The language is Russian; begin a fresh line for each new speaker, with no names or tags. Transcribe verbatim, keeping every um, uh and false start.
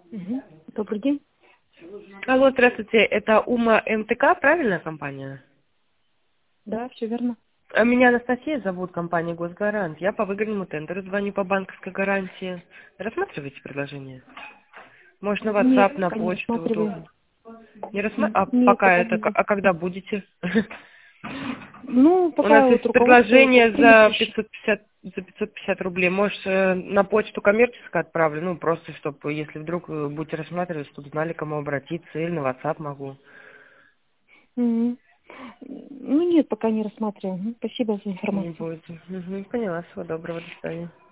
Мгм. Добрый день.
Алло, здравствуйте, это УМА МТК, правильная компания?
Да, все верно.
А меня Анастасия зовут, компания Госгарант. Я по выигранному тендеру звоню по банковской гарантии. Рассматриваете предложение? Может, на
Нет,
WhatsApp, на
пока не
почту
рассматриваю.
удобно? Не рассма...
М,
А
Нет,
пока
пока
это,
не
к-
буду.
а когда будете?
Ну,
У нас
пока вот
есть
руководство вот
предложение
примет
за
решение.
пятьсот пятьдесят, за пятьсот пятьдесят рублей. Может, э, на почту коммерческую отправлю? Ну, просто, чтобы, если вдруг э, будете рассматривать, чтобы знали, к кому обратиться. Или на WhatsApp могу.
Мгм. Ну, нет, пока не рассматриваю. Мгм. Спасибо за
Не
информацию.
будете. Мгм, поняла. Всего доброго. До свидания.